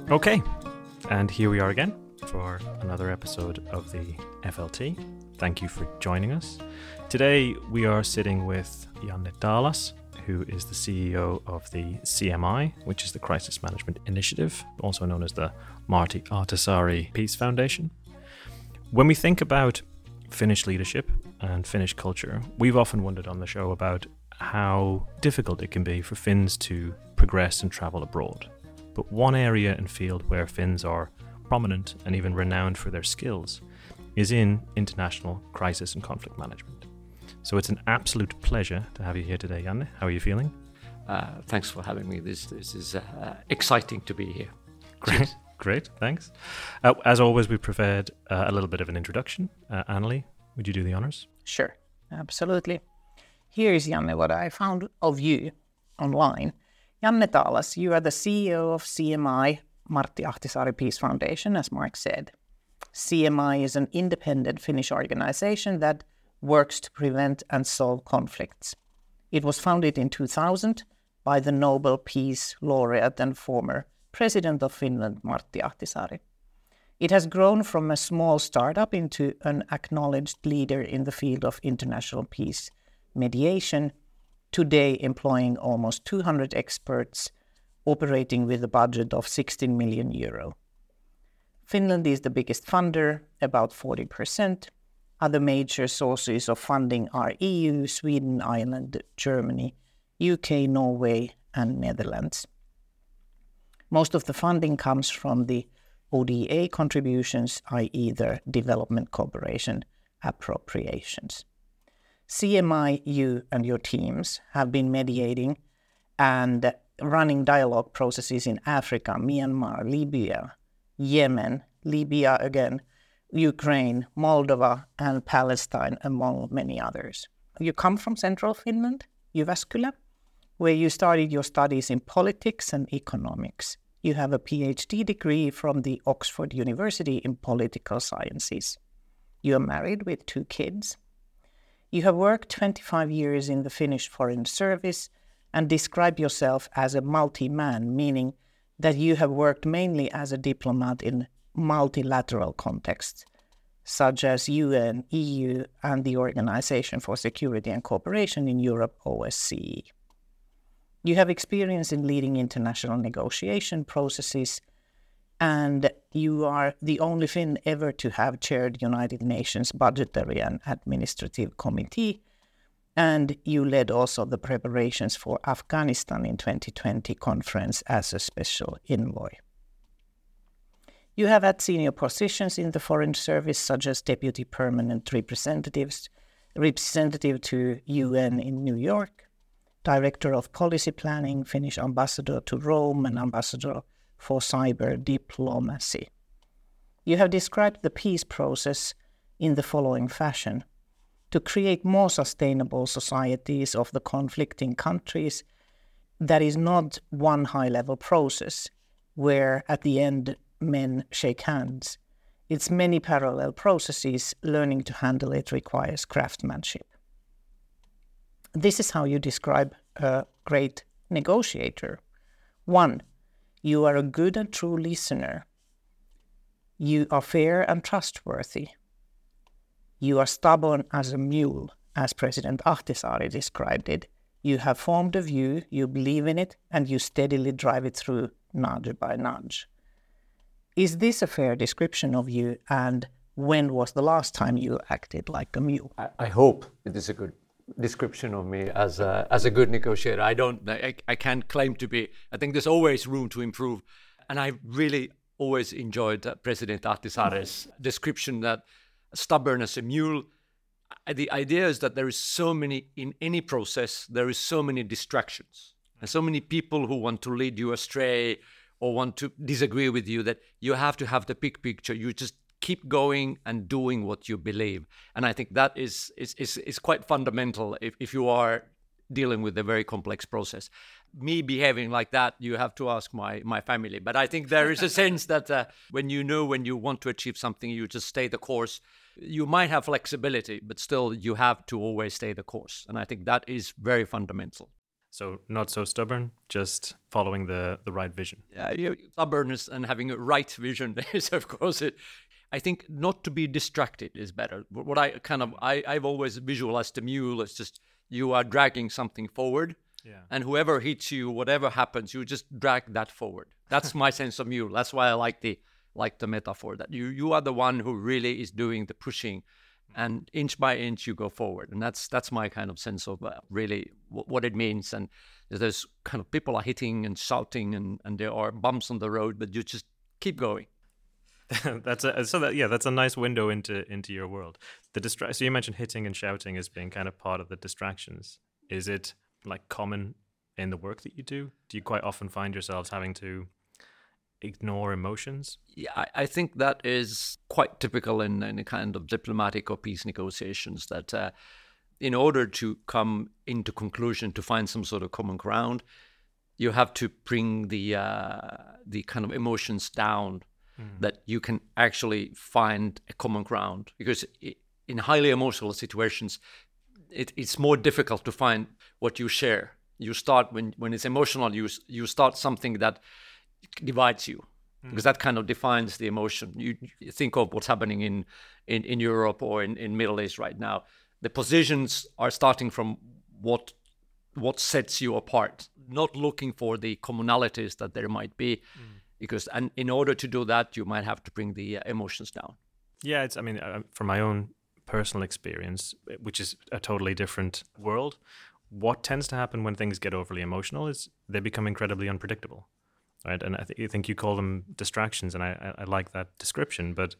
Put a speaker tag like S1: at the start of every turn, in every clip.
S1: Okay, and here we are again for another episode of the FLT. Thank you for joining us. Today we are sitting with Janne Taalas, who is the CEO of the CMI, which is the Crisis Management Initiative, also known as the Martti Ahtisaari Peace Foundation. When we think about Finnish leadership and Finnish culture, we've often wondered on the show about how difficult it can be for Finns to progress and travel abroad. But one area and field where Finns are prominent and even renowned for their skills is in international crisis and conflict management. So it's an absolute pleasure to have you here today, Janne. How are you feeling?
S2: Thanks for having me. This is exciting to be here.
S1: Great, thanks. As always, we prepared a little bit of an introduction. Anneli, would you do the honors?
S3: Sure, absolutely. Here is, Janne, what I found of you online. Janne Taalas, you are the CEO of CMI, Martti Ahtisaari Peace Foundation, as Mark said. CMI is an independent Finnish organization that works to prevent and solve conflicts. It was founded in 2000 by the Nobel Peace Laureate and former President of Finland, Martti Ahtisaari. It has grown from a small startup into an acknowledged leader in the field of international peace mediation, today employing almost 200 experts, operating with a budget of 16 million euro. Finland is the biggest funder, about 40%. Other major sources of funding are EU, Sweden, Ireland, Germany, UK, Norway, and Netherlands. Most of the funding comes from the ODA contributions, i.e. the development cooperation appropriations. CMI, you and your teams have been mediating and running dialogue processes in Africa, Myanmar, Libya, Yemen, Libya again, Ukraine, Moldova, and Palestine, among many others. You come from central Finland, Jyväskylä, where you started your studies in politics and economics. You have a PhD degree from the Oxford University in political sciences. You are married with 2 kids. You have worked 25 years in the Finnish Foreign Service and describe yourself as a multi-man, meaning that you have worked mainly as a diplomat in multilateral contexts, such as UN, EU, and the Organization for Security and Cooperation in Europe, OSCE. You have experience in leading international negotiation processes, and you are the only Finn ever to have chaired United Nations Budgetary and Administrative Committee, and you led also the preparations for Afghanistan in 2020 conference as a special envoy. You have had senior positions in the Foreign Service, such as Deputy Permanent Representative to UN in New York, Director of Policy Planning, Finnish Ambassador to Rome, and Ambassador for Cyber Diplomacy. You have described the peace process in the following fashion: to create more sustainable societies of the conflicting countries, that is not one high-level process where at the end men shake hands. It's many parallel processes. Learning to handle it requires craftsmanship. This is how you describe a great negotiator. 1, you are a good and true listener. You are fair and trustworthy. You are stubborn as a mule, as President Ahtisaari described it. You have formed a view, you believe in it, and you steadily drive it through nudge by nudge. Is this a fair description of you, and when was the last time you acted like a mule?
S2: I hope it is a good description of me as a good negotiator. I can't claim to be. I think there's always room to improve, and I really always enjoyed President Ahtisaari's description that stubborn as a mule. The idea is that there is so many, in any process, there is so many distractions and so many people who want to lead you astray or want to disagree with you, that you have to have the big picture. You just keep going and doing what you believe. And I think that is quite fundamental if you are dealing with a very complex process. Me behaving like that, you have to ask my family. But I think there is a sense that when you want to achieve something, you just stay the course. You might have flexibility, but still you have to always stay the course. And I think that is very fundamental.
S1: So not so stubborn, just following the right vision.
S2: Yeah, stubbornness and having a right vision is, of course, it. I think not to be distracted is better. What I've always visualized the mule as just you are dragging something forward, and whoever hits you, whatever happens, you just drag that forward. That's my sense of mule. That's why I like the metaphor that you are the one who really is doing the pushing, and inch by inch you go forward. And that's my kind of sense of really what it means. And there's kind of people are hitting and shouting, and there are bumps on the road, but you just keep going.
S1: That's a nice window into your world. So you mentioned hitting and shouting as being kind of part of the distractions. Is it like common in the work that you do? Do you quite often find yourselves having to ignore emotions?
S2: Yeah, I think that is quite typical in a kind of diplomatic or peace negotiations, that in order to come into conclusion, to find some sort of common ground, you have to bring the kind of emotions down, that you can actually find a common ground. Because in highly emotional situations, it's more difficult to find what you share. You start when it's emotional, you start something that divides you, because that kind of defines the emotion. You think of what's happening in Europe or in Middle East right now. The positions are starting from what sets you apart, not looking for the commonalities that there might be. And in order to do that, you might have to bring the emotions down.
S1: Yeah, from my own personal experience, which is a totally different world, what tends to happen when things get overly emotional is they become incredibly unpredictable, right? And I think you call them distractions, and I like that description. But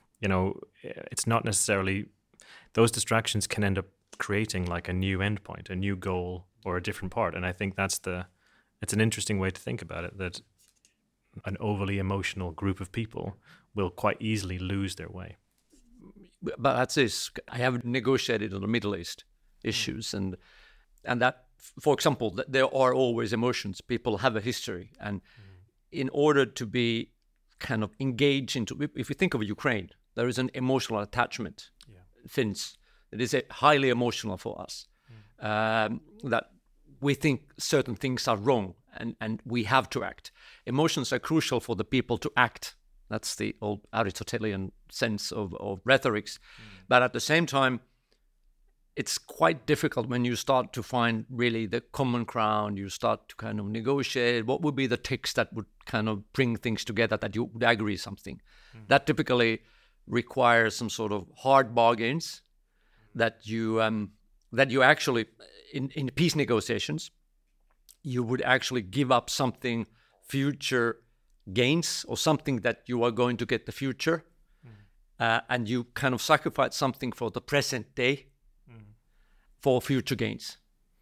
S1: it's not necessarily, those distractions can end up creating like a new endpoint, a new goal, or a different part. And I think it's an interesting way to think about it, that an overly emotional group of people will quite easily lose their way.
S2: But that's this. I have negotiated on the Middle East issues, and that, for example, that there are always emotions. People have a history, and in order to be kind of engaged into, if you think of Ukraine, there is an emotional attachment. Finns, it is highly emotional for us, that we think certain things are wrong, and we have to act. Emotions are crucial for the people to act. That's the old Aristotelian sense of rhetorics. But at the same time, it's quite difficult when you start to find really the common ground. You start to kind of negotiate what would be the text that would kind of bring things together, that you would agree something. That typically requires some sort of hard bargains that you actually, in peace negotiations, you would actually give up something future gains, or something that you are going to get the future, and you kind of sacrifice something for the present day for future gains.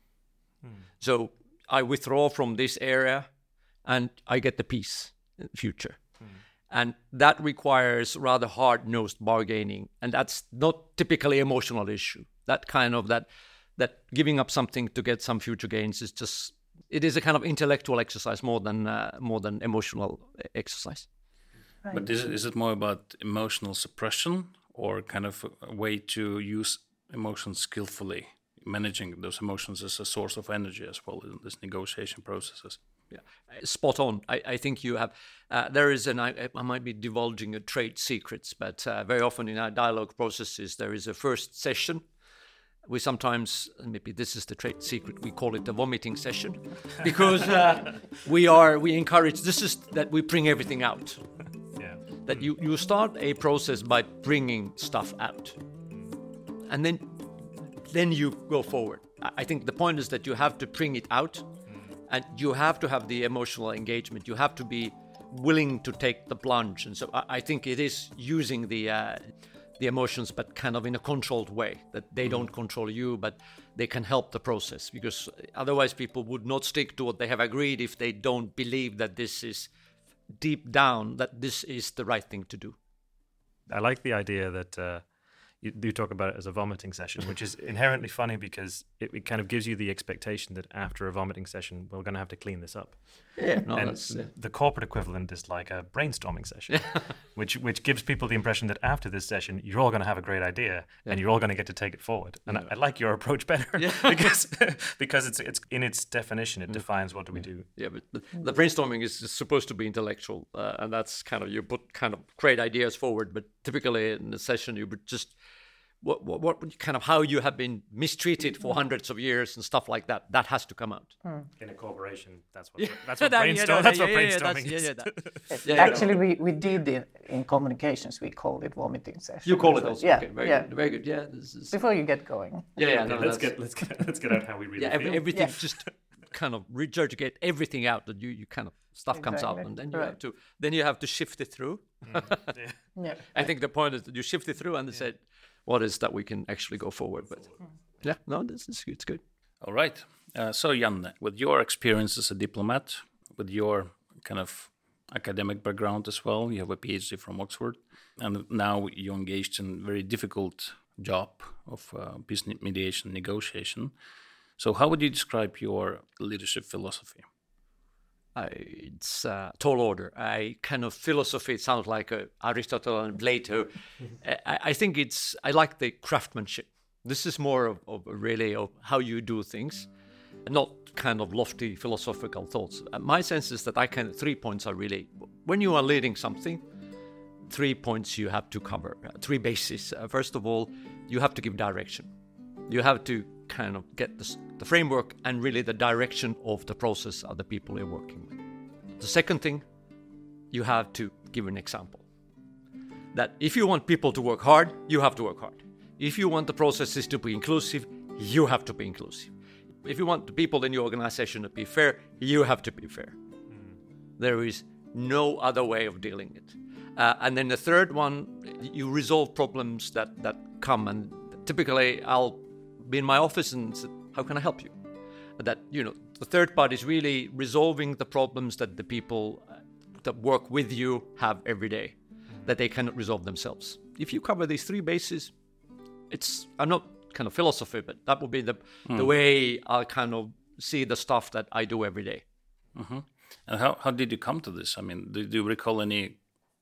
S2: So I withdraw from this area and I get the peace future. And that requires rather hard-nosed bargaining, and that's not typically emotional issue. That kind of that giving up something to get some future gains is just, it is a kind of intellectual exercise more than emotional exercise.
S4: Right. But is it more about emotional suppression, or kind of a way to use emotions skillfully, managing those emotions as a source of energy as well in this negotiation processes?
S2: Yeah, spot on. I think you have. There is I might be divulging trade secrets, but very often in our dialogue processes there is a first session. We sometimes, maybe this is the trade secret, we call it the vomiting session, because we encourage, this is that we bring everything out.
S1: Yeah.
S2: That you start a process by bringing stuff out, and then you go forward. I think the point is that you have to bring it out, and you have to have the emotional engagement. You have to be willing to take the plunge. And so I think it is using the emotions, but kind of in a controlled way, that they don't control you, but they can help the process, because otherwise people would not stick to what they have agreed if they don't believe that this is deep down, that this is the right thing to do.
S1: I like the idea that you talk about it as a vomiting session, which is inherently funny because it kind of gives you the expectation that after a vomiting session, we're going to have to clean this up.
S2: Yeah, no,
S1: and
S2: that's
S1: the corporate equivalent is like a brainstorming session, which gives people the impression that after this session, you're all going to have a great idea and you're all going to get to supposed to take it forward. And I like your approach better because it's in its definition, it defines what do we do.
S2: Yeah, but the brainstorming is supposed to be intellectual, and that's kind of, you put kind of great ideas forward, but typically in the session you would just what kind of how you have been mistreated for hundreds of years and stuff like that. That has to come out.
S1: In a corporation, that's what brainstorming is.
S3: Actually, we did it in communications. We called it vomiting session.
S2: You call it also.
S3: Yeah,
S2: Okay, very good. Yeah, this is...
S3: Before you get going.
S1: Let's get out how we really feel.
S2: Everything just kind of regurgitate everything out, that you kind of stuff comes out, and then you have to shift it through. I think the point is that you shift it through and said, what is that we can actually go forward with? This is good. It's good.
S4: All right. So Janne, with your experience as a diplomat, with your kind of academic background as well, you have a PhD from Oxford, and now you're engaged in a very difficult job of peace mediation negotiation. So how would you describe your leadership philosophy?
S2: It's a tall order. Kind of philosophy, it sounds like Aristotle and Plato. I think I like the craftsmanship. This is more of really of how you do things, not kind of lofty philosophical thoughts. My sense is that 3 points are really, when you are leading something, 3 points you have to cover, 3 bases. First of all, you have to give direction. You have to kind of get the framework and really the direction of the process of the people you're working with. The second thing, you have to give an example. That if you want people to work hard, you have to work hard. If you want the processes to be inclusive, you have to be inclusive. If you want the people in your organization to be fair, you have to be fair. There is no other way of dealing it. And then the third one, you resolve problems that come, and typically I'll be in my office and say, how can I help you? That, the third part is really resolving the problems that the people that work with you have every day, that they cannot resolve themselves. If you cover these 3 bases, I'm not kind of philosophy, but that would be the way I kind of see the stuff that I do every day.
S4: Mm-hmm. And how did you come to this? I mean, do you recall any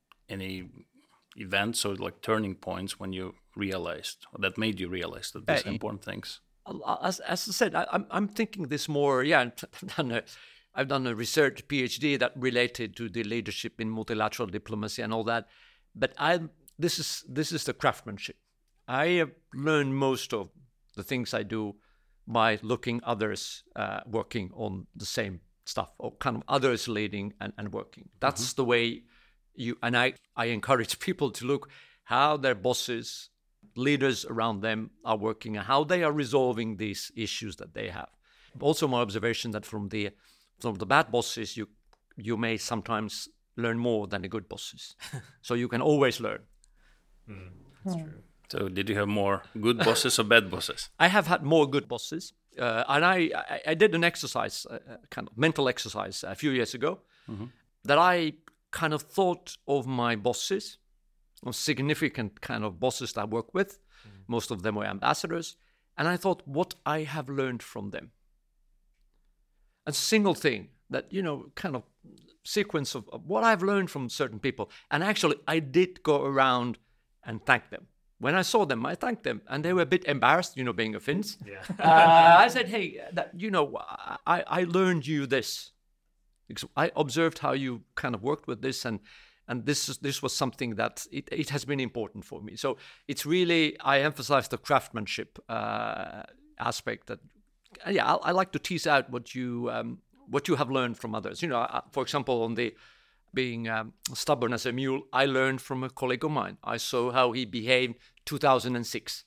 S4: events or like turning points when you realized, or that made you realize that these are important things?
S2: As I said, I'm thinking this more. I've done a research PhD that related to the leadership in multilateral diplomacy and all that. But this is the craftsmanship. I have learned most of the things I do by looking others working on the same stuff, or kind of others leading and working. That's the way I encourage people to look how their bosses, leaders around them are working and how they are resolving these issues that they have. Also, my observation that from the bad bosses, you may sometimes learn more than the good bosses. So you can always learn.
S1: That's true.
S4: So did you have more good bosses or bad bosses?
S2: I have had more good bosses. And I did an exercise, kind of mental exercise a few years ago, that I kind of thought of my bosses, of significant kind of bosses that I work with. Most of them were ambassadors. And I thought what I have learned from them. A single thing that, kind of sequence of what I've learned from certain people. And actually, I did go around and thank them. When I saw them, I thanked them, and they were a bit embarrassed, being a Finns. I said, hey, I learned you this. Because I observed how you kind of worked with this, and this was something that it has been important for me. So it's really, I emphasize the craftsmanship aspect. That, I like to tease out what you have learned from others. For example, on the being stubborn as a mule, I learned from a colleague of mine. I saw how he behaved 2006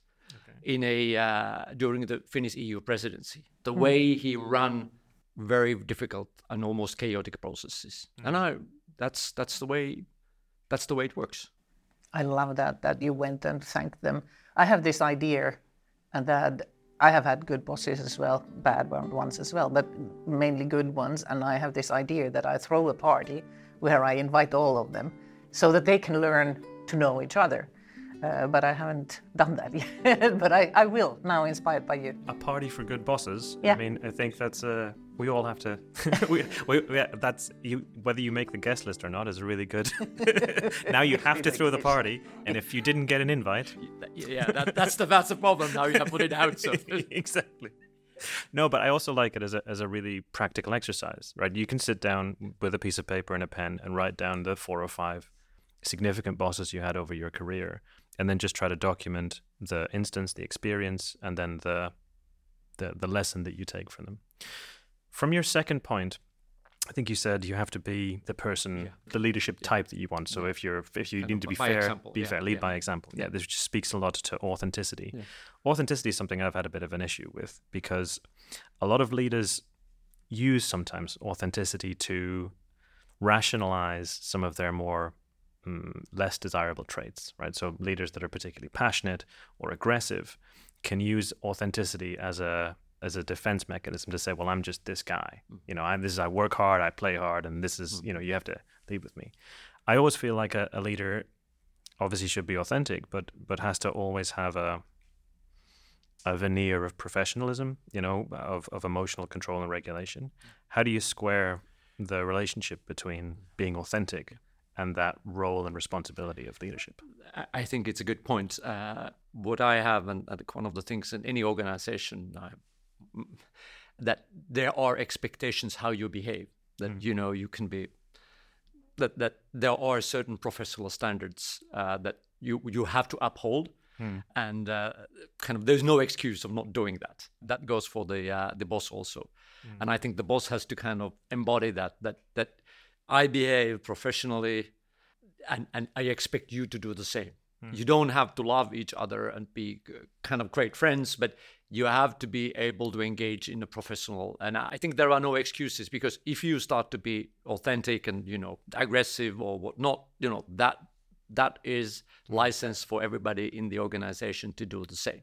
S2: during the Finnish EU presidency. The way he ran very difficult and almost chaotic processes, and that's the way it works.
S3: I love that you went and thanked them. I have this idea, and that I have had good bosses as well, bad ones as well, but mainly good ones. And I have this idea that I throw a party where I invite all of them so that they can learn to know each other. but I haven't done that yet. But I will now, inspired by you.
S1: A party for good bosses.
S3: Yeah.
S1: I mean, I think that's we all have to. That's you. Whether you make the guest list or not is really good. Now you have to throw the party, and if you didn't get an invite,
S2: that's the problem. Now you have put it out. So
S1: exactly. No, but I also like it as a really practical exercise, right? You can sit down with a piece of paper and a pen and write down the 4 or 5 significant bosses you had over your career, and then just try to document the instance, the experience, and then the lesson that you take from them. From your second point, I think you said you have to be the person, the leadership type that you want. So if you need to be fair,
S2: example.
S1: lead by example. Yeah, this just speaks a lot to authenticity. Yeah. Authenticity is something I've had a bit of an issue with, because a lot of leaders use sometimes authenticity to rationalize some of their more less desirable traits, right? So leaders that are particularly passionate or aggressive can use authenticity as a defense mechanism to say, well, I'm just this guy. You know, I work hard, I play hard, and this is, you know, you have to lead with me. I always feel like a leader obviously should be authentic, but has to always have a veneer of professionalism, you know, of emotional control and regulation. How do you square the relationship between being authentic and that role and responsibility of leadership?
S2: I think it's a good point. What I have, and one of the things in any organization, that there are expectations how you behave. That you know you can be. That there are certain professional standards that you have to uphold, and kind of there's no excuse of not doing that. That goes for the boss also, and I think the boss has to kind of embody that I behave professionally, and I expect you to do the same. You don't have to love each other and be kind of great friends, but you have to be able to engage in a professional. And I think there are no excuses, because if you start to be authentic and, you know, aggressive or whatnot, you know, that is license for everybody in the organization to do the same.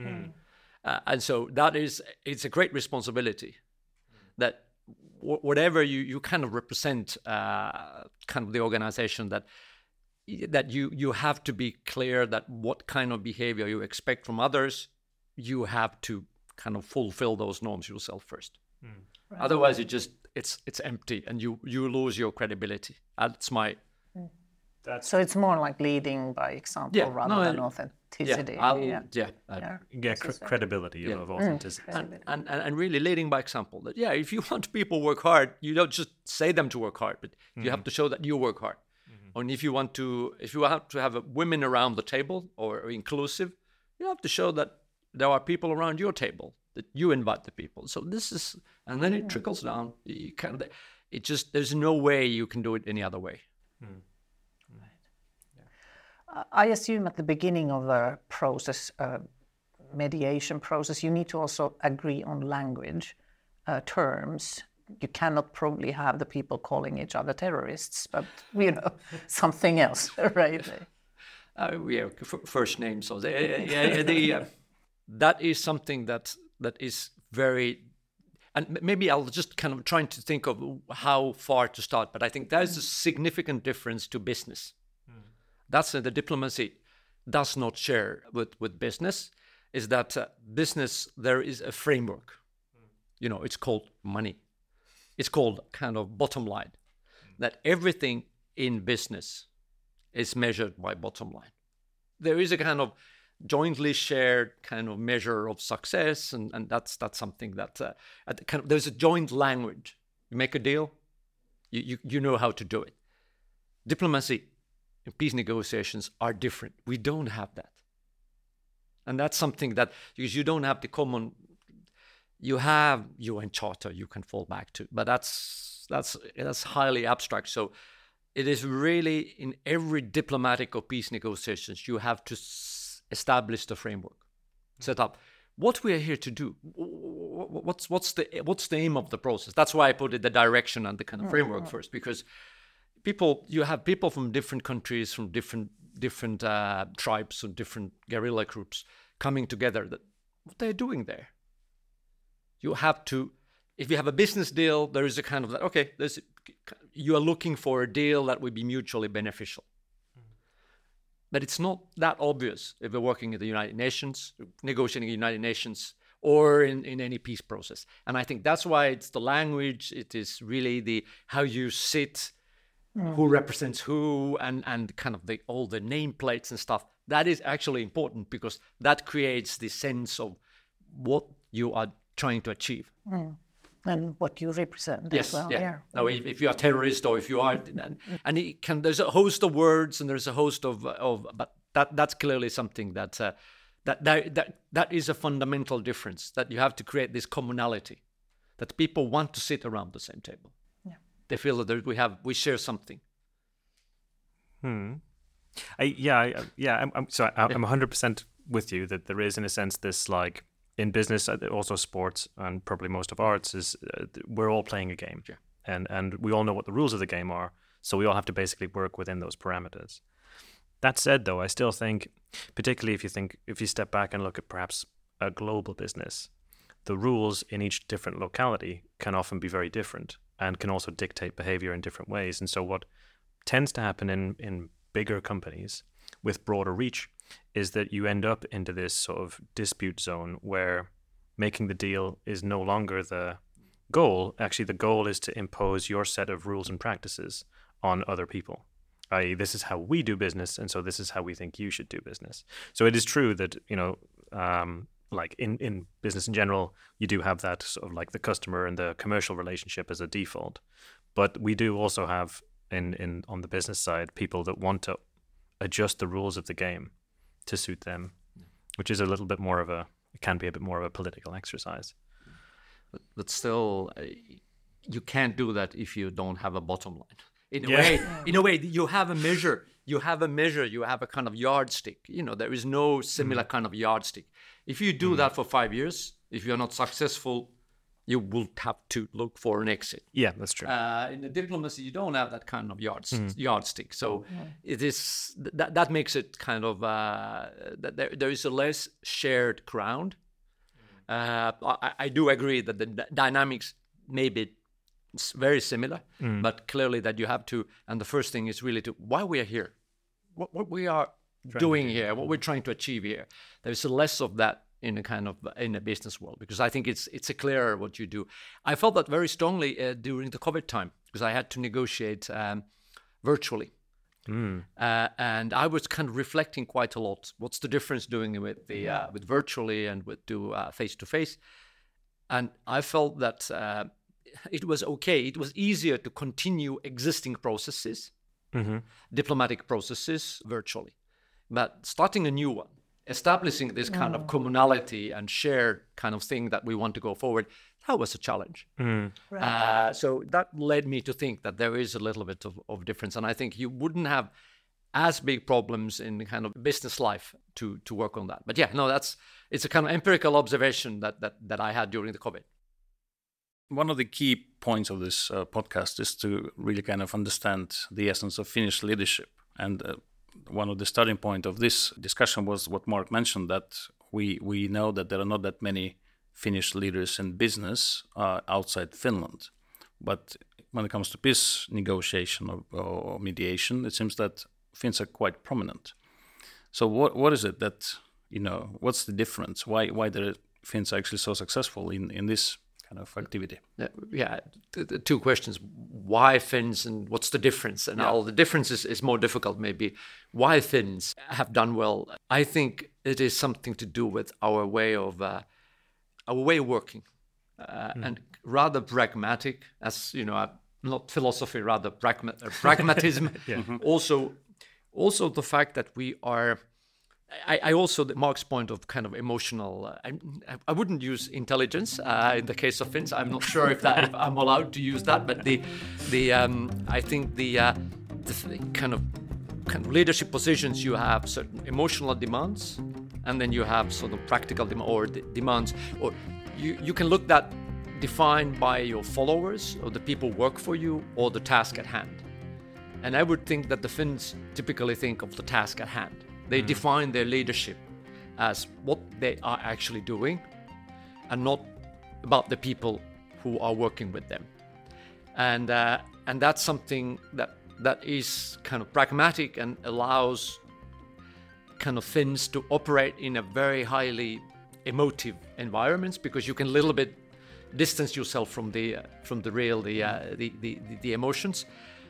S2: And so it's a great responsibility that whatever you kind of represent, kind of the organization, that you have to be clear that what kind of behavior you expect from others, you have to kind of fulfill those norms yourself first. Right. Otherwise, it's empty, and you lose your credibility. That's my.
S3: So it's more like leading by example rather than authenticity.
S1: Credibility of authenticity.
S2: And really leading by example. That if you want people to work hard, you don't just say them to work hard, but you have to show that you work hard. And if you want to have women around the table or inclusive, you have to show that there are people around your table, that you invite the people. So this is, and then it trickles down. There's no way you can do it any other way.
S3: I assume at the beginning of the process, mediation process, you need to also agree on language, terms. You cannot probably have the people calling each other terrorists, but, you know, something else, right?
S2: First names. So that is something that is very, and maybe I'll just kind of trying to think of how far to start, but I think there's a significant difference to business. That's the diplomacy does not share with business, is that business, there is a framework. You know, it's called money. It's called kind of bottom line, that everything in business is measured by bottom line. There is a kind of jointly shared kind of measure of success, and that's something that there's a joint language. You make a deal, you know how to do it. Diplomacy and peace negotiations are different. We don't have that, and that's something that, because you don't have the common. You have UN Charter you can fall back to, but that's highly abstract. So it is really in every diplomatic or peace negotiations, you have to establish the framework, set up what we are here to do. What's the aim of the process? That's why I put it the direction and the kind of framework first, because you have people from different countries, from different tribes and different guerrilla groups coming together. That what they're doing there. You have to, if you have a business deal, there is a kind of that, okay, you are looking for a deal that would be mutually beneficial. but it's not that obvious if we're working at the United Nations, negotiating the United Nations, or in any peace process. And I think that's why it's the language, it is really the how you sit, who represents who, and kind of all the nameplates and stuff. That is actually important because that creates the sense of what you are trying to achieve.
S3: And what you represent
S2: Yes,
S3: as well.
S2: yeah. Now, if you are a terrorist or if you are, and there's a host of words and there's a host of but that's clearly something that is a fundamental difference, that you have to create this commonality, that people want to sit around the same table.
S3: Yeah.
S2: They feel that we share something.
S1: I'm 100% with you that there is, in a sense, this like in business, also sports, and probably most of arts is we're all playing a game, and we all know what the rules of the game are, so we all have to basically work within those parameters. That said, though, I still think, particularly if you step back and look at perhaps a global business, the rules in each different locality can often be very different and can also dictate behavior in different ways. And so what tends to happen in bigger companies with broader reach is that you end up into this sort of dispute zone where making the deal is no longer the goal. Actually, the goal is to impose your set of rules and practices on other people. I.e., this is how we do business, and so this is how we think you should do business. So it is true that, like in business in general, you do have that sort of like the customer and the commercial relationship as a default. But we do also have on the business side people that want to adjust the rules of the game to suit them, which is it can be a bit more of a political exercise.
S2: But still, you can't do that if you don't have a bottom line. In a way, you have a measure. You have a kind of yardstick. There is no similar kind of yardstick. If you do that for 5 years, if you're not successful, you will have to look for an exit.
S1: Yeah, that's true.
S2: In the diplomacy, you don't have that kind of yardstick. So it is that makes it kind of that there is a less shared ground. I do agree that the dynamics may be very similar, but clearly that you have to. And the first thing is really why we are here, what we are doing here, what we're trying to achieve here. There's less of that in a business world, because I think it's a clearer what you do. I felt that very strongly during the COVID time, because I had to negotiate virtually. And I was kind of reflecting quite a lot. What's the difference doing with with virtually and with face to face? And I felt that it was okay. It was easier to continue existing processes, diplomatic processes virtually, but starting a new one, establishing this kind of commonality and shared kind of thing that we want to go forward, that was a challenge. Right. So that led me to think that there is a little bit of difference. And I think you wouldn't have as big problems in kind of business life to work on that. But yeah, no, it's a kind of empirical observation that I had during the COVID.
S4: One of the key points of this podcast is to really kind of understand the essence of Finnish leadership. And one of the starting point of this discussion was what Mark mentioned, that we know that there are not that many Finnish leaders in business outside Finland. But when it comes to peace negotiation or mediation, it seems that Finns are quite prominent. So what is it that, what's the difference? Why the Finns are actually so successful in this kind of activity?
S2: Yeah, the two questions. Why Finns and what's the difference? And all the difference is more difficult maybe. Why Finns have done well? I think it is something to do with our way of working, and rather pragmatic, as not philosophy, rather pragmatism. Also the fact that we are. I also, Mark's point of kind of emotional, I wouldn't use intelligence in the case of Finns. I'm not sure if I'm allowed to use that, but I think the kind of leadership positions, you have certain emotional demands, and then you have sort of practical demands, or you can look that defined by your followers or the people who work for you or the task at hand. And I would think that the Finns typically think of the task at hand. They define their leadership as what they are actually doing and not about the people who are working with them. And that's something that is kind of pragmatic and allows kind of Finns to operate in a very highly emotive environments, because you can a little bit distance yourself from the real the emotions.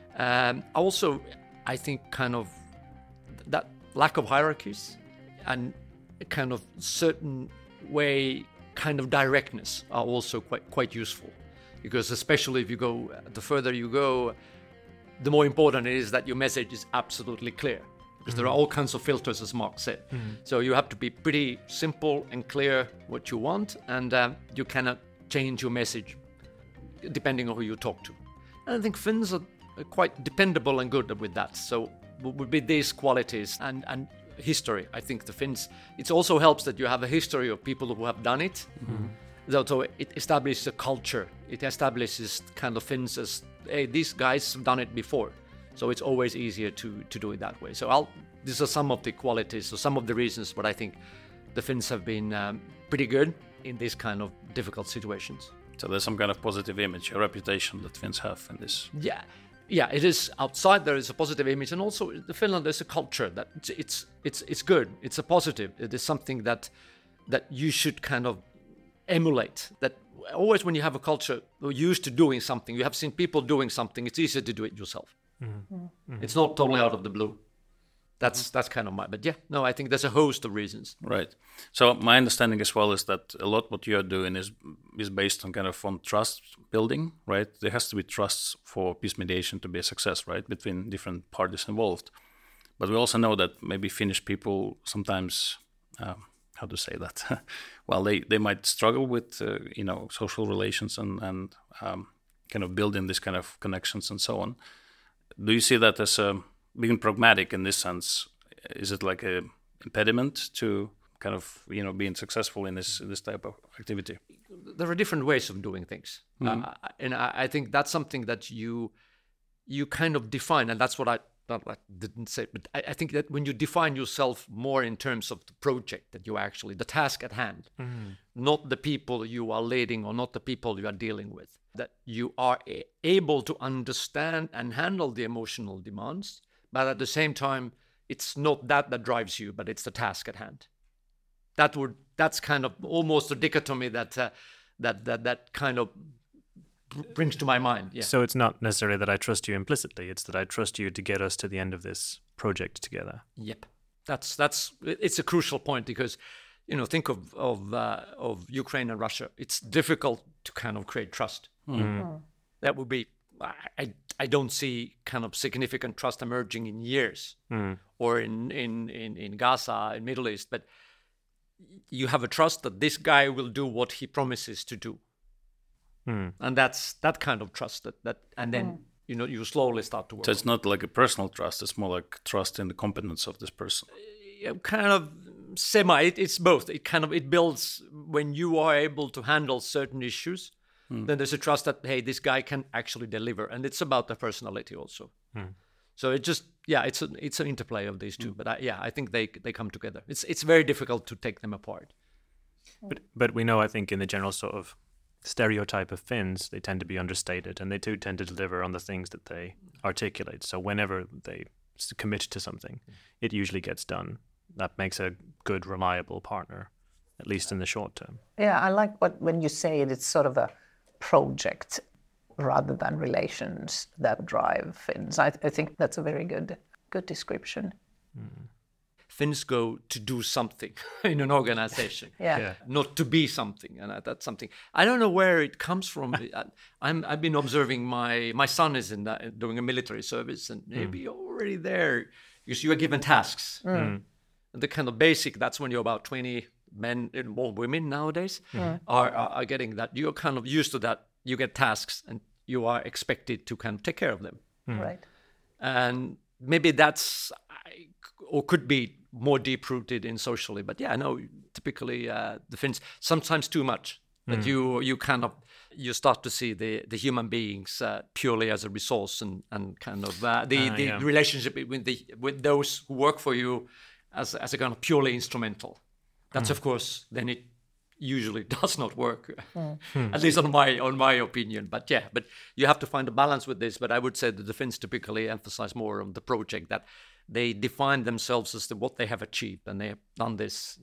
S2: Also, I think kind of that lack of hierarchies and kind of certain way kind of directness are also quite useful, because especially if you go, the further you go, the more important it is that your message is absolutely clear, because there are all kinds of filters, as Mark said. So you have to be pretty simple and clear what you want, and you cannot change your message depending on who you talk to. And I think Finns are quite dependable and good with that. So with these qualities and history, I think the Finns, it also helps that you have a history of people who have done it. So it establishes a culture. It establishes kind of Finns as, hey, these guys have done it before. So it's always easier to do it that way. So these are some of the qualities, or some of the reasons what I think the Finns have been pretty good in these kind of difficult situations.
S4: So there's some kind of positive image, a reputation that Finns have in this.
S2: Yeah, it is. Outside there is a positive image, and also in Finland there's a culture that it's good. It's a positive. It is something that you should kind of emulate. That always when you have a culture used to doing something, you have seen people doing something, it's easier to do it yourself. It's not totally out of the blue. That's kind of but I think there's a host of reasons.
S4: Right. So my understanding as well is that a lot what you're doing is based on kind of on trust building, right? There has to be trust for peace mediation to be a success, right, between different parties involved. But we also know that maybe Finnish people sometimes, how to say that? Well, they might struggle with social relations and kind of building this kind of connections and so on. Do you see that as being pragmatic in this sense? Is it like a impediment to kind of being successful in this type of activity?
S2: There are different ways of doing things, and I think that's something that you kind of define, and that's what I didn't say, but I think that when you define yourself more in terms of the project that you actually, the task at hand, not the people you are leading or not the people you are dealing with, that you are able to understand and handle the emotional demands, but at the same time, it's not that drives you, but it's the task at hand. That's kind of almost a dichotomy that kind of brings to my mind. Yeah.
S1: So it's not necessarily that I trust you implicitly; it's that I trust you to get us to the end of this project together.
S2: Yep, it's a crucial point, because think of Ukraine and Russia. It's difficult to kind of create trust. That would be. I don't see kind of significant trust emerging in years, or in Gaza, in Middle East, but you have a trust that this guy will do what he promises to do. And that's that kind of trust that and then you slowly start to work.
S4: So it's not like a personal trust, it's more like trust in the competence of this person.
S2: Kind of it's both. It builds when you are able to handle certain issues. Then there's a trust that, hey, this guy can actually deliver, and it's about the personality also. So it just it's an interplay of these two. But I think they come together. It's very difficult to take them apart.
S1: But we know, I think, in the general sort of stereotype of Finns, they tend to be understated, and they too tend to deliver on the things that they articulate. So whenever they commit to something, it usually gets done. That makes a good, reliable partner, at least in the short term.
S3: Yeah, I like when you say it's sort of a project rather than relations that drive Finns. I think that's a very good description.
S2: Finns go to do something in an organization, not to be something, and that's something. I don't know where it comes from. I've been observing my son is doing a military service, and maybe already there, because you are given tasks. And the kind of basic, that's when you're about 20 men and more women nowadays are getting that. You're kind of used to that. You get tasks and you are expected to kind of take care of them.
S3: Right.
S2: And maybe that's, or could be more deep-rooted in socially. But typically the Finns, sometimes too much. That you kind of, you start to see the human beings purely as a resource and kind of the relationship with those who work for you as a kind of purely instrumental. That's of course, then it usually does not work, at least on my opinion. But you have to find a balance with this. But I would say that the Finns typically emphasize more on the project, that they define themselves as what they have achieved, and they have done this.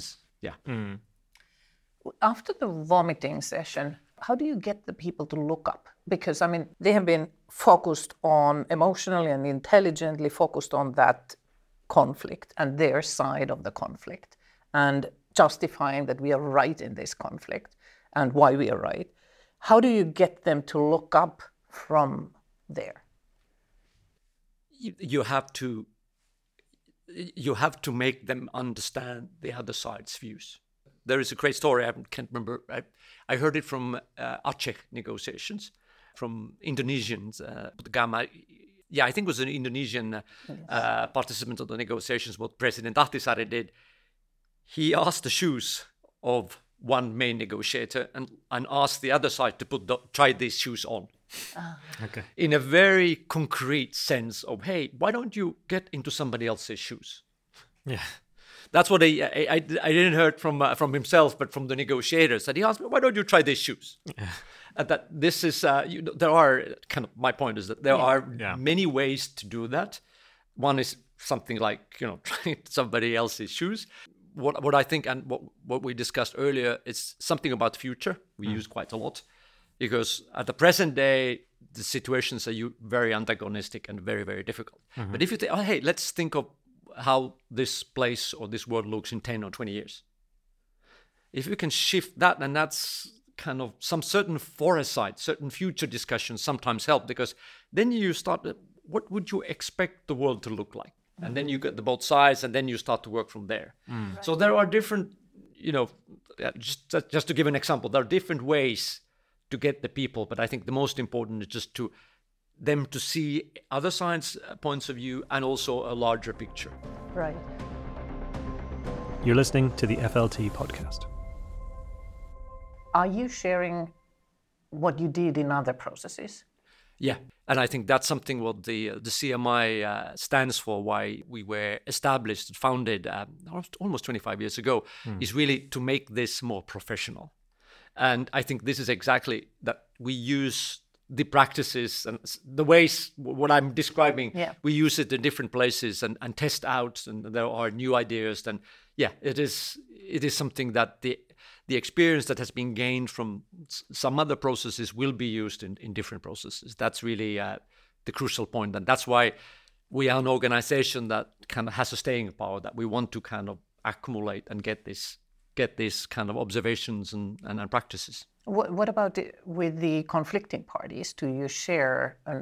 S3: After the vomiting session, how do you get the people to look up? Because, they have been focused on, emotionally and intelligently focused on that conflict and their side of the conflict, and justifying that we are right in this conflict and why we are right. How do you get them to look up from there?
S2: You have to make them understand the other side's views. There is a great story, I can't remember. I heard it from Aceh negotiations, from Indonesians. I think it was an Indonesian participant of the negotiations. What President Ahtisaari did, he asked the shoes of one main negotiator and asked the other side to try these shoes on.
S1: Okay.
S2: In a very concrete sense of, hey, why don't you get into somebody else's shoes?
S1: Yeah.
S2: That's what I didn't hear from himself, but from the negotiators. That he asked me, why don't you try these shoes?
S1: Yeah.
S2: And that this is, there are kind of, my point is that there are many ways to do that. One is something like, trying somebody else's shoes. What I think, and what we discussed earlier, is something about the future we use quite a lot. Because at the present day, the situations are very antagonistic and very, very difficult. Mm-hmm. But if you think, hey, let's think of how this place or this world looks in 10 or 20 years. If you can shift that, and that's kind of some certain foresight, certain future discussions sometimes help, because then you start, what would you expect the world to look like? Mm-hmm. And then you get the both sides, and then you start to work from there. Mm. Right. So there are different, just to give an example, there are different ways to get the people, but I think the most important is just them to see other sides' points of view and also a larger picture.
S3: Right.
S1: You're listening to the FLT podcast.
S3: Are you sharing what you did in other processes?
S2: Yeah, and I think that's something what the CMI stands for, why we were established, founded almost 25 years ago, is really to make this more professional. And I think this is exactly that we use the practices and the ways, what I'm describing, we use it in different places and test out, and there are new ideas. And it is something that the experience that has been gained from some other processes will be used in different processes. That's really the crucial point. And that's why we are an organization that kind of has a staying power, that we want to kind of accumulate and get these kind of observations and practices.
S3: What about with the conflicting parties? Do you share an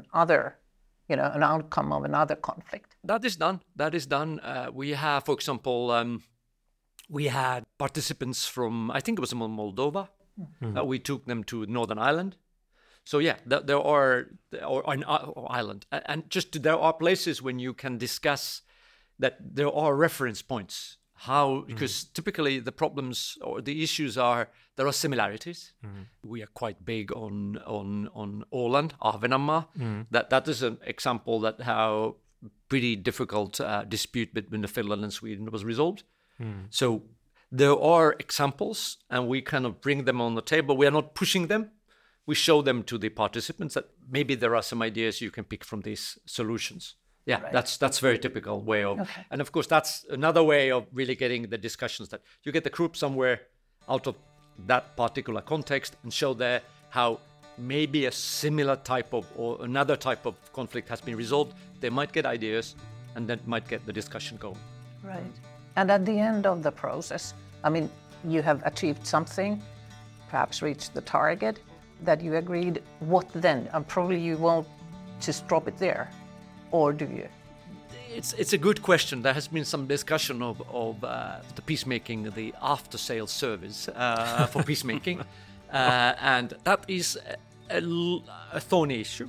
S3: outcome of another conflict?
S2: That is done. We have, for example, we had participants from, I think it was Moldova. Mm-hmm. We took them to Northern Ireland. So there are an island, and just there are places when you can discuss that there are reference points. Because typically the problems or the issues there are similarities. Mm-hmm. We are quite big on Åland, Ahvenanmaa. Mm-hmm. That is an example that how pretty difficult dispute between Finland and Sweden was resolved. Mm-hmm. So there are examples, and we kind of bring them on the table. We are not pushing them. We show them to the participants that maybe there are some ideas you can pick from these solutions. Yeah, right. That's very typical way of, and of course that's another way of really getting the discussions, that you get the group somewhere out of that particular context and show there how maybe a similar type of or another type of conflict has been resolved. They might get ideas, and then might get the discussion going.
S3: Right. And at the end of the process, you have achieved something, perhaps reached the target that you agreed. What then? And probably you won't just drop it there. Or do you?
S2: It's a good question. There has been some discussion of the peacemaking, the after-sales service for peacemaking, and that is a thorny issue.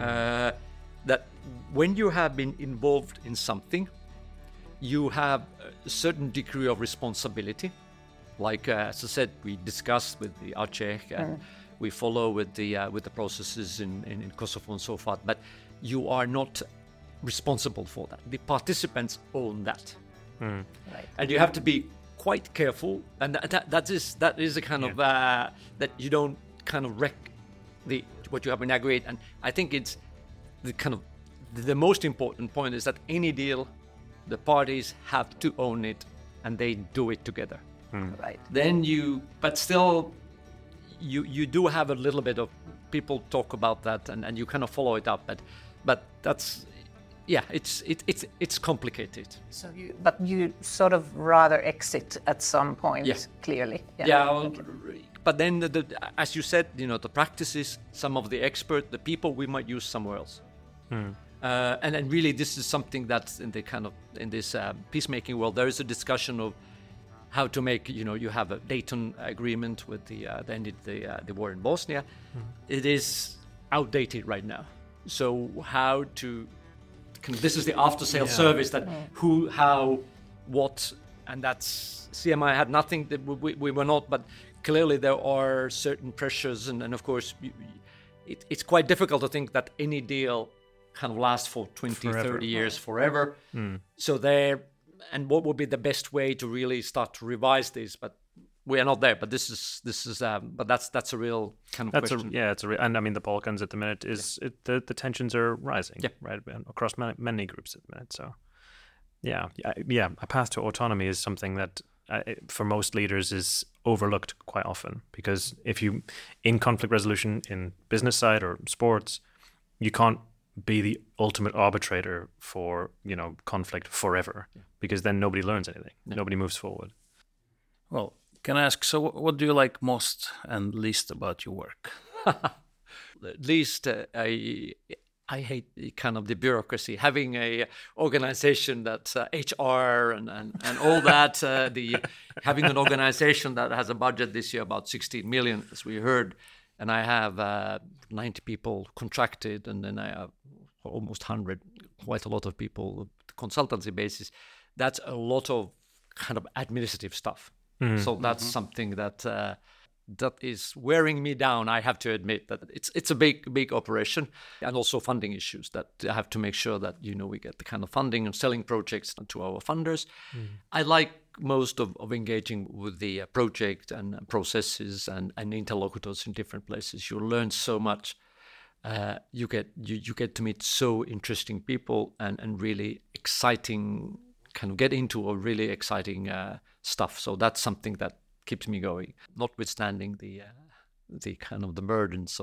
S2: That when you have been involved in something, you have a certain degree of responsibility. Like as I said, we discussed with the Aceh, and we follow with the processes in Kosovo and so forth. But you are not responsible for that. The participants own that. Right. And you have to be quite careful, and that is a kind of that you don't kind of wreck what you have been agreed. And I think it's the kind of the most important point is that any deal, the parties have to own it, and they do it together.
S3: Right.
S2: Then but still, you do have a little bit of people talk about that, and you kind of follow it up, but that's, yeah, it's complicated.
S3: So but you sort of rather exit at some point,
S2: Yeah.
S3: clearly.
S2: Yeah, but then as you said, the practices, some of the expert, the people we might use somewhere else. And then really, this is something that's in this peacemaking world. There is a discussion of how to make, you have a Dayton agreement with the ended the war in Bosnia. It is outdated right now. So how to, this is the after sales service that who, how, what, and that's, CMI had nothing, that we were not, but clearly there are certain pressures, and of course it's quite difficult to think that any deal kind of lasts for 20,
S1: Forever.
S2: 30 years, forever. So there, and what would be the best way to really start to revise this? But we are not there. But this is, but that's a real kind of question.
S1: And I mean the Balkans at the minute the tensions are rising,
S2: Yeah.
S1: right, across many groups at the minute. So, a path to autonomy is something that for most leaders is overlooked quite often, because if you in conflict resolution in business side or sports, you can't be the ultimate arbitrator for conflict forever, because then nobody learns anything, nobody moves forward.
S4: Well, can I ask, so what do you like most and least about your work?
S2: At least I hate kind of the bureaucracy, having a organization that's HR and all that. Having an organization that has a budget this year about 16 million, as we heard, and I have 90 people contracted, and then I have almost 100, quite a lot of people, consultancy basis. That's a lot of kind of administrative stuff. So that's something that that is wearing me down. I have to admit that it's a big operation, and also funding issues that I have to make sure that we get the kind of funding and selling projects to our funders. I like most of engaging with the project and processes and interlocutors in different places. You learn so much. You get to meet so interesting people and really exciting, kind of get into a really exciting stuff. So that's something that keeps me going, notwithstanding the kind of the burdens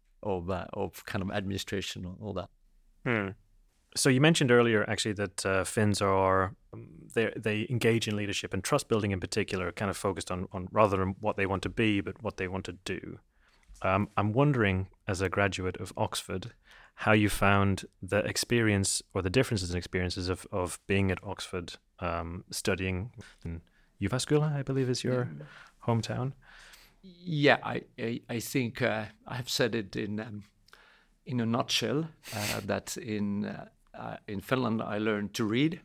S2: of kind of administration and all that.
S1: So you mentioned earlier actually that Finns are they engage in leadership and trust building in particular, kind of focused on rather than what they want to be, but what they want to do. I'm wondering, as a graduate of Oxford, how you found the experience or the differences in experiences of being at Oxford, studying in Jyväskylä, I believe is your hometown.
S2: Yeah, I think I have said it in a nutshell that in Finland I learned to read,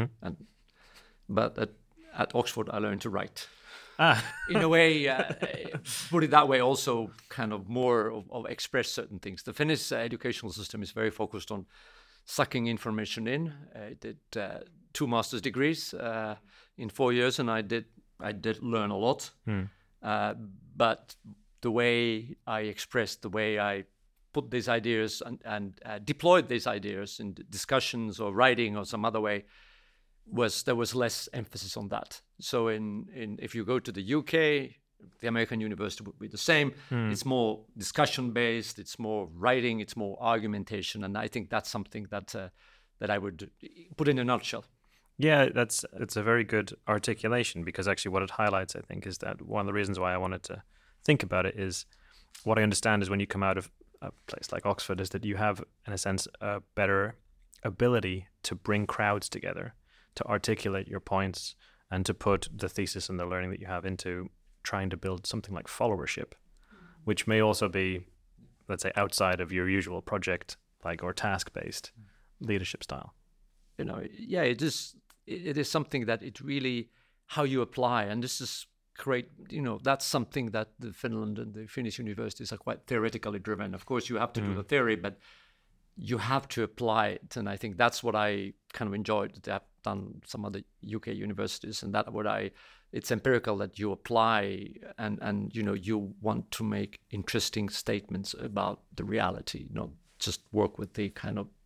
S2: but at Oxford I learned to write. In a way, put it that way, also kind of more of express certain things. The Finnish educational system is very focused on sucking information in. I did 2 master's degrees in 4 years, and I did learn a lot. But the way I expressed, the way I put these ideas and deployed these ideas in discussions or writing or some other way, there was less emphasis on that. So if you go to the UK, the American university would be the same. It's more discussion based, it's more writing, it's more argumentation, and I think that's something that I would put in a nutshell.
S1: Yeah, it's a very good articulation, because actually what it highlights, I think, is that one of the reasons why I wanted to think about it is what I understand is when you come out of a place like Oxford is that you have, in a sense, a better ability to bring crowds together, to articulate your points, and to put the thesis and the learning that you have into trying to build something like followership, which may also be, let's say, outside of your usual project or task-based leadership style.
S2: Yeah, it is something that it really, how you apply, and this is great. That's something that the Finland and the Finnish universities are quite theoretically driven. Of course, you have to do the theory, but you have to apply it, and I think that's what I kind of enjoyed. I've done some other UK universities, and it's empirical, that you apply and you want to make interesting statements about the reality, not just work with the kind of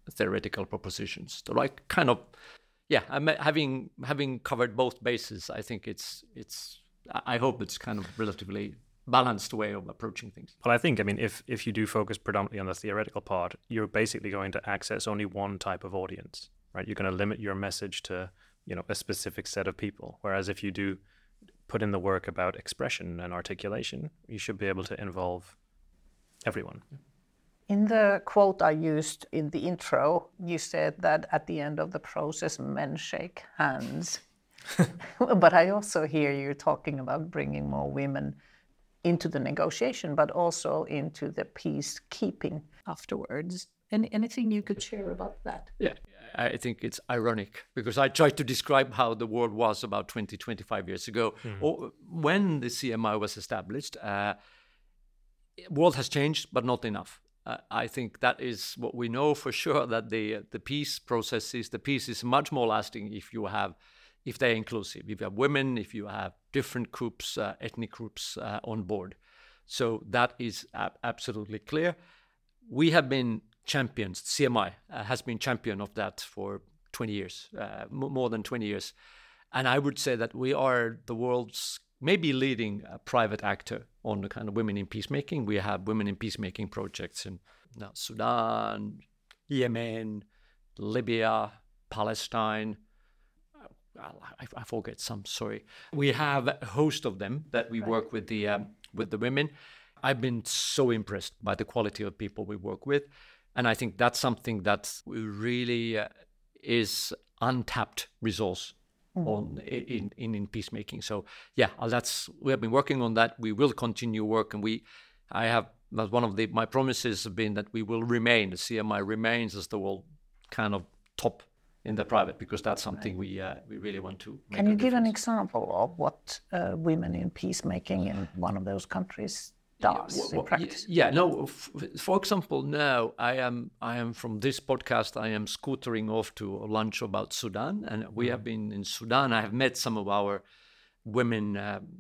S2: theoretical propositions. So like kind of, yeah, having covered both bases, I think I hope it's kind of relatively balanced way of approaching things.
S1: Well, I think, if you do focus predominantly on the theoretical part, you're basically going to access only one type of audience, right? You're going to limit your message to, a specific set of people. Whereas if you do put in the work about expression and articulation, you should be able to involve everyone.
S3: In the quote I used in the intro, you said that at the end of the process, men shake hands. But I also hear you talking about bringing more women into the negotiation, but also into the peacekeeping afterwards. Anything you could share about that?
S2: Yeah, I think it's ironic because I tried to describe how the world was about 20, 25 years ago. Or when the CMI was established, world has changed, but not enough. I think that is what we know for sure, that the peace processes, the peace is much more lasting if they're inclusive, if you have women, if you have different groups, ethnic groups on board. So that is absolutely clear. We have been champions, CMI has been champion of that for 20 years, more than 20 years. And I would say that we are the world's maybe leading private actor on the kind of women in peacemaking. We have women in peacemaking projects in Sudan, Yemen, Libya, Palestine. I forget some, sorry. We have a host of them that we work with the women. I've been so impressed by the quality of people we work with. And I think that's something that really is untapped resource in peacemaking. So yeah, we have been working on that. We will continue work, and one of my promises have been that we will remain. The CMI remains as the world kind of top in the private, because that's something we really want to make.
S3: Can you give an example of what women in peacemaking in one of those countries does in practice?
S2: For example, now I am from this podcast, I am scootering off to lunch about Sudan, and we have been in Sudan. I have met some of our women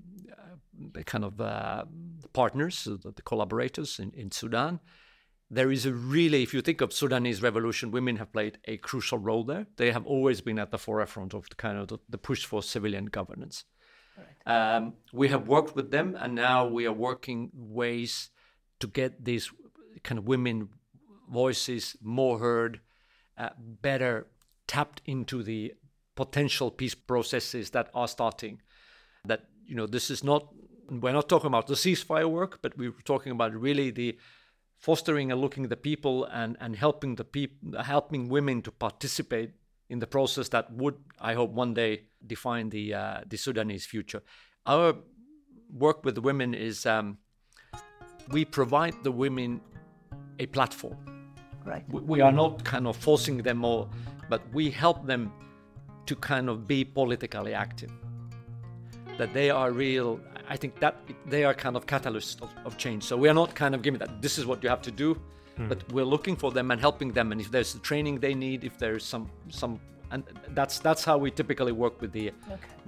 S2: partners, the collaborators in Sudan. There is if you think of Sudanese revolution, women have played a crucial role there. They have always been at the forefront of the push for civilian governance. Right. We have worked with them, and now we are working ways to get these kind of women voices more heard, better tapped into the potential peace processes that are starting. That, we're not talking about the ceasefire work, but we're talking about really the fostering and looking at the people and helping helping women to participate in the process that would, I hope, one day define the Sudanese future. Our work with the women is we provide the women a platform.
S3: Right.
S2: We are not kind of forcing them all, but we help them to kind of be politically active. That they are real. I think that they are kind of catalysts of change. So we are not kind of giving that this is what you have to do, but we're looking for them and helping them. And if there's the training they need, if there's some, and that's how we typically work with the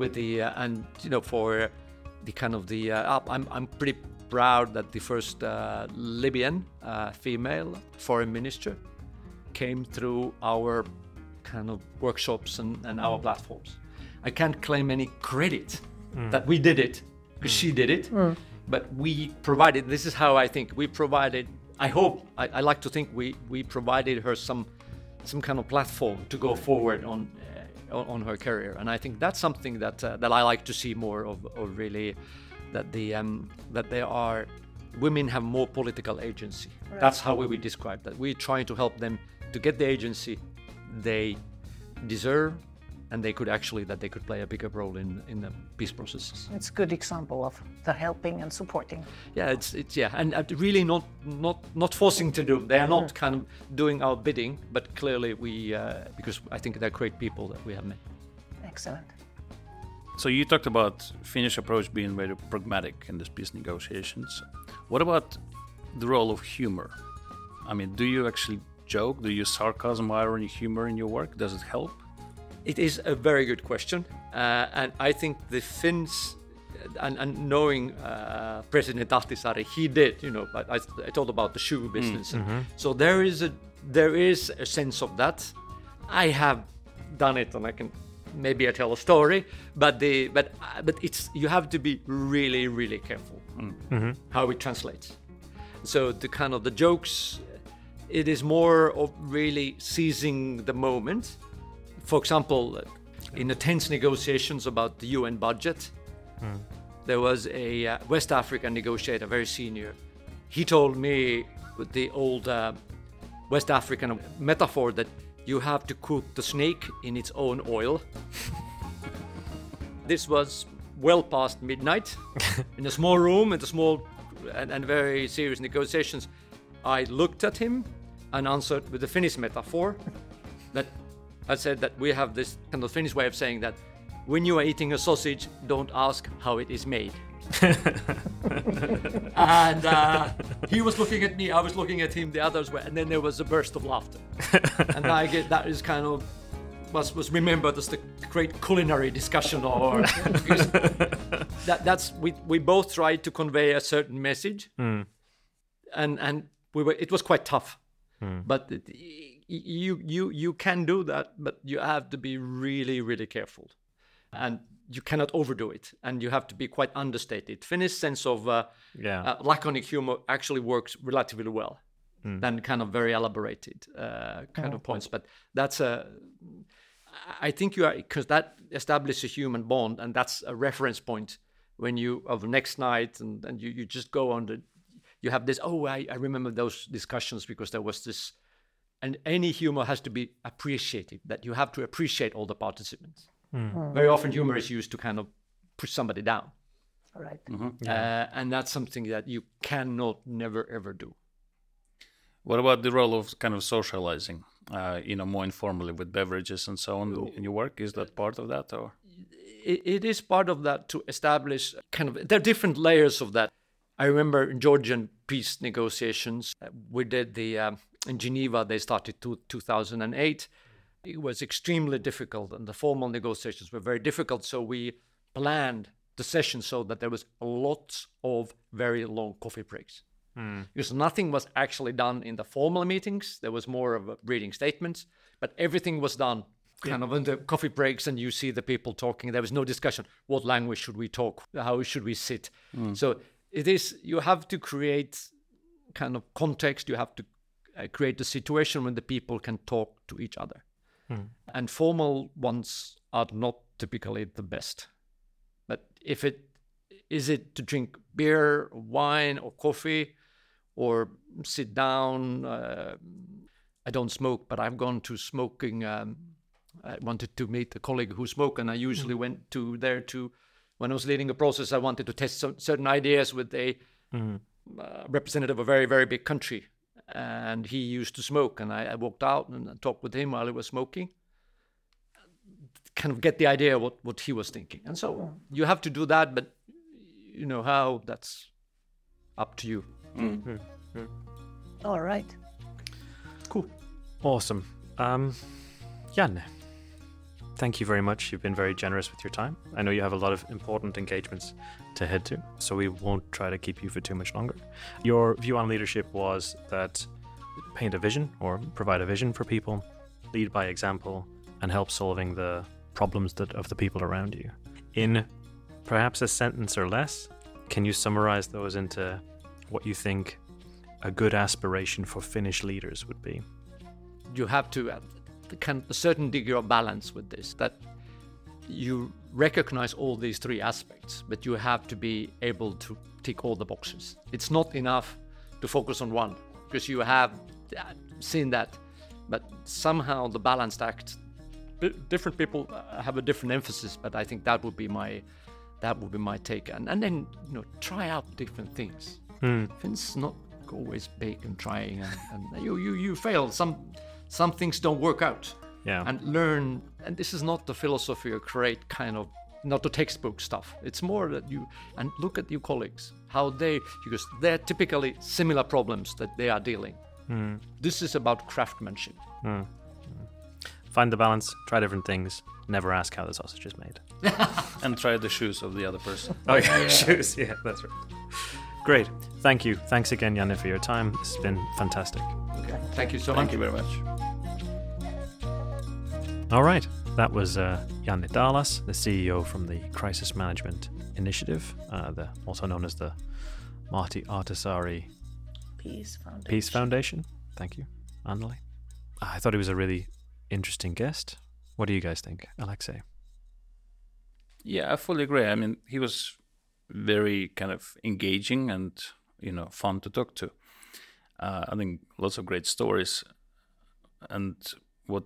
S2: for the kind of the. I'm pretty proud that the first Libyan female foreign minister came through our kind of workshops and our platforms. I can't claim any credit that we did it, because she did it, but we provided, this is how I think, we provided, I hope, I like to think we provided her some kind of platform to go forward on her career. And I think that's something that I like to see more of really, that women have more political agency. Right. That's how we would describe that. We're trying to help them to get the agency they deserve, and they could play a bigger role in the peace processes.
S3: It's a good example of the helping and supporting.
S2: Yeah, it's and really not forcing to do. They are not kind of doing our bidding, but clearly because I think they're great people that we have met.
S3: Excellent.
S4: So you talked about Finnish approach being very pragmatic in this peace negotiations. What about the role of humor? I mean, do you actually joke? Do you use sarcasm, irony, humor in your work? Does it help?
S2: It is a very good question, and I think the Finns and knowing President Ahtisaari, he did, but I told about the shoe business. So there is a sense of that. I have done it, and I tell a story, but it's, you have to be really, really careful how it translates. So the jokes, it is more of really seizing the moment. For example, in the tense negotiations about the UN budget, there was a West African negotiator, very senior. He told me with the old West African metaphor that you have to cook the snake in its own oil. This was well past midnight in a small room, and very serious negotiations. I looked at him and answered with the Finnish metaphor that I said that we have this kind of Finnish way of saying that when you are eating a sausage, don't ask how it is made. And he was looking at me, I was looking at him, the others were, and then there was a burst of laughter. And I get that is kind of was remembered as the great culinary discussion, or that's we both tried to convey a certain message, and it was quite tough, but you can do that, but you have to be really, really careful, and you cannot overdo it, and you have to be quite understated. Finnish sense of laconic humor actually works relatively well than kind of very elaborated kind of points. But that's I think you are, because that establishes a human bond, and that's a reference point when you of the next night, and you just go on you have this. I remember those discussions because there was this, and any humor has to be appreciated. That you have to appreciate all the participants. Very often humor is used to kind of push somebody down.
S3: All right.
S2: And that's something that you cannot never ever do.
S4: What about the role of kind of socializing, more informally with beverages and so on in your work? Is that part of that, or?
S2: It is part of that to establish kind of, there are different layers of that. I remember in Georgian peace negotiations, we did in Geneva, they started 2008. It was extremely difficult, and the formal negotiations were very difficult. So we planned the session so that there was lots of very long coffee breaks. Because nothing was actually done in the formal meetings. There was more of reading statements, but everything was done kind of in the coffee breaks, and you see the people talking. There was no discussion. What language should we talk? How should we sit? So it is, you have to create kind of context. You have to create a situation when the people can talk to each other. And formal ones are not typically the best. But if is it to drink beer, wine, or coffee, or sit down? I don't smoke, but I've gone to smoking. I wanted to meet a colleague who smoked, and I usually went there when I was leading a process, I wanted to test certain ideas with a representative of a very, very big country. And he used to smoke, and I walked out and talked with him while he was smoking, kind of get the idea what he was thinking. And so you have to do that, but how, that's up to you.
S3: All right.
S1: Cool. Awesome. Janne, thank you very much. You've been very generous with your time. I know you have a lot of important engagements to head to, so we won't try to keep you for too much longer. Your view on leadership was that paint a vision or provide a vision for people, lead by example, and help solving the problems of the people around you. In perhaps a sentence or less, can you summarize those into what you think a good aspiration for Finnish leaders would be?
S2: You have to a certain degree of balance with this, that you recognize all these three aspects, but you have to be able to tick all the boxes. It's not enough to focus on one, because you have seen that, but somehow the balanced act, different people have a different emphasis, but I think that would be my take. And then try out different things. Finns not always bake and trying, and you fail. Some things don't work out.
S1: Yeah.
S2: And learn, and this is not the philosophy or create kind of, not the textbook stuff. It's more that you, and look at your colleagues, because they're typically similar problems that they are dealing. This is about craftsmanship.
S1: Find the balance, try different things, never ask how the sausage is made.
S4: And try the shoes of the other person.
S1: Oh yeah, shoes. Yeah, that's right. Great. Thank you. Thanks again, Janne, for your time. This has been fantastic.
S2: Okay. Thank you so
S4: Thank
S2: much.
S4: you very much.
S1: All right. That was Janne Dalas, the CEO from the Crisis Management Initiative, also known as the Martti Ahtisaari Peace Foundation. Thank you, Anneli. I thought he was a really interesting guest. What do you guys think, Alexei?
S4: Yeah, I fully agree. I mean, he was very kind of engaging and, fun to talk to. I think lots of great stories. And what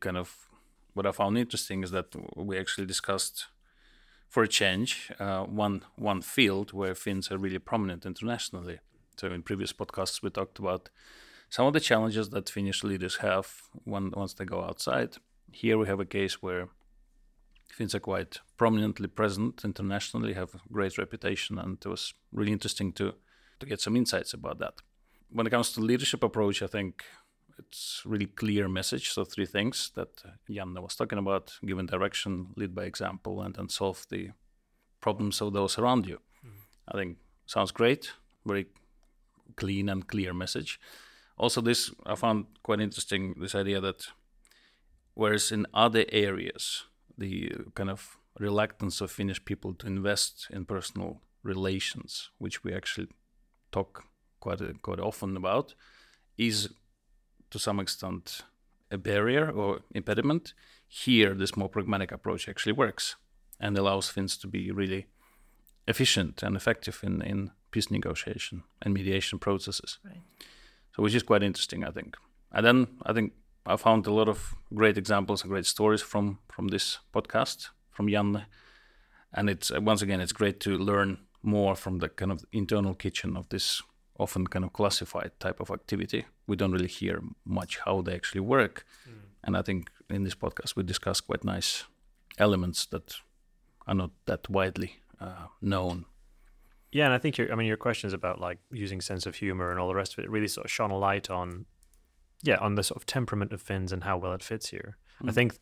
S4: I found interesting is that we actually discussed, for a change, one field where Finns are really prominent internationally. So in previous podcasts, we talked about some of the challenges that Finnish leaders have once they go outside. Here we have a case where Finns are quite prominently present internationally, have a great reputation, and it was really interesting to get some insights about that. When it comes to leadership approach, I think it's really clear message. So 3 things that Janne was talking about: given direction, lead by example, and then solve the problems of those around you. I think sounds great, very clean and clear message. Also, this I found quite interesting, this idea that whereas in other areas, the kind of reluctance of Finnish people to invest in personal relations, which we actually talk quite often about, is to some extent a barrier or impediment. Here, this more pragmatic approach actually works and allows Finns to be really efficient and effective in peace negotiation and mediation processes.
S3: Right.
S4: So which is quite interesting, I think. And then I think I found a lot of great examples and great stories from this podcast, from Janne. And it's once again, it's great to learn more from the kind of internal kitchen of this often kind of classified type of activity. We don't really hear much how they actually work. And I think in this podcast, we discuss quite nice elements that are not that widely known.
S1: Yeah, and I think your questions about like using sense of humor and all the rest of it really sort of shone a light on the sort of temperament of Finns and how well it fits here. I think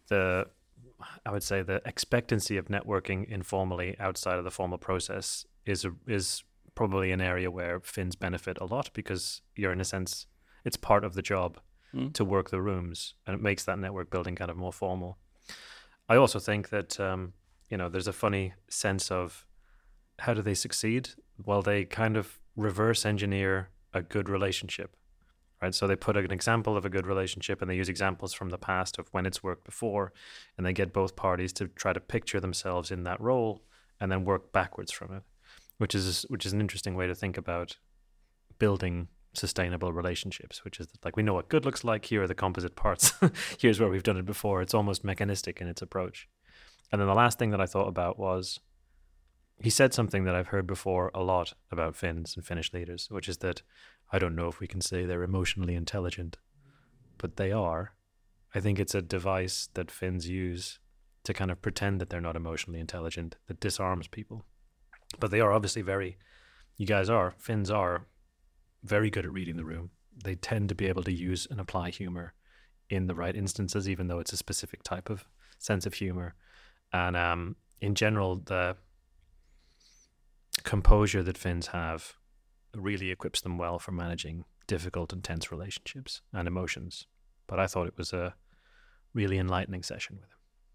S1: I would say the expectancy of networking informally outside of the formal process is probably an area where Finns benefit a lot, because you're, in a sense, it's part of the job to work the rooms, and it makes that network building kind of more formal. I also think that there's a funny sense of how do they succeed? Well, they kind of reverse engineer a good relationship, right? So they put an example of a good relationship and they use examples from the past of when it's worked before, and they get both parties to try to picture themselves in that role and then work backwards from it, which is an interesting way to think about building sustainable relationships, which is like, we know what good looks like, here are the composite parts, here's where we've done it before. It's almost mechanistic in its approach. And then the last thing that I thought about was, he said something that I've heard before a lot about Finns and Finnish leaders, which is that I don't know if we can say they're emotionally intelligent, but they are. I think it's a device that Finns use to kind of pretend that they're not emotionally intelligent, that disarms people. But they are obviously Finns are very good at reading the room. They tend to be able to use and apply humor in the right instances, even though it's a specific type of sense of humor. And in general, the composure that Finns have really equips them well for managing difficult and tense relationships and emotions. But I thought it was a really enlightening session with him.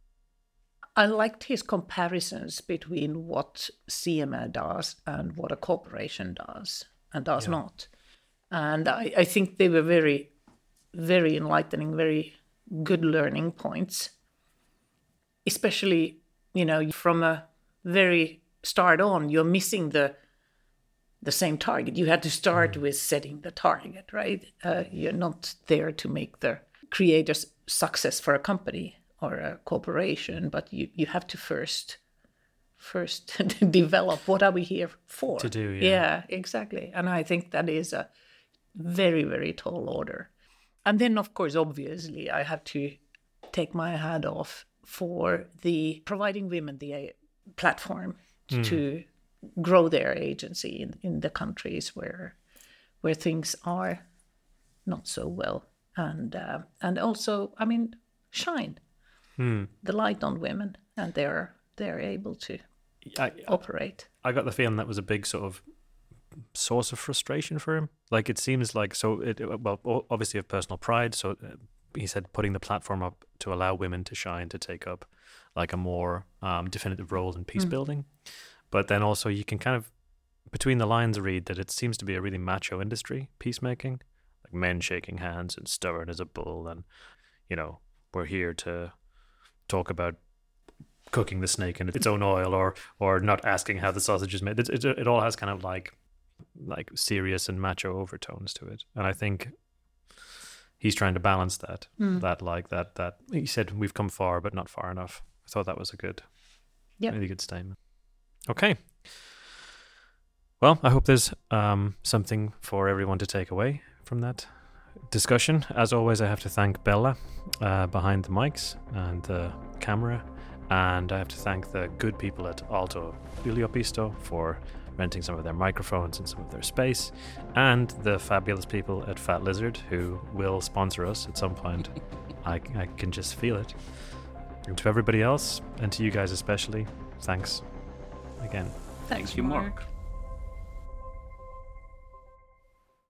S3: I liked his comparisons between what CMA does and what a corporation does and does not. And I think they were very, very enlightening, very good learning points. Especially, from a very start on, you're missing the same target. You had to start with setting the target, right? You're not there to create a success for a company or a corporation, but you have to first develop what are we here for.
S1: To do,
S3: yeah, exactly. And I think that is a very, very tall order. And then, of course, obviously, I have to take my hat off for the providing women the platform to grow their agency in the countries where things are not so well, and also, shine the light on women and their they're able to
S1: I
S3: operate.
S1: I got the feeling that was a big sort of source of frustration for him. Like it seems like well, obviously of personal pride. So he said putting the platform up to allow women to shine, to take up like a more definitive role in peace building. But then also you can kind of between the lines read that it seems to be a really macho industry, peacemaking, like men shaking hands and stubborn as a bull, and you know, we're here to talk about cooking the snake in its own oil, or not asking how the sausage is made. It all has kind of like serious and macho overtones to it, and I think he's trying to balance that. That he said we've come far, but not far enough. I thought that was a really good statement. Okay. Well, I hope there's something for everyone to take away from that discussion. As always, I have to thank Bella behind the mics and the camera, and I have to thank the good people at Aalto Yliopisto for renting some of their microphones and some of their space, and the fabulous people at Fat Lizard who will sponsor us at some point. I can just feel it. And to everybody else, and to you guys especially, thanks again.
S3: Thanks,
S4: Thank you, Mark.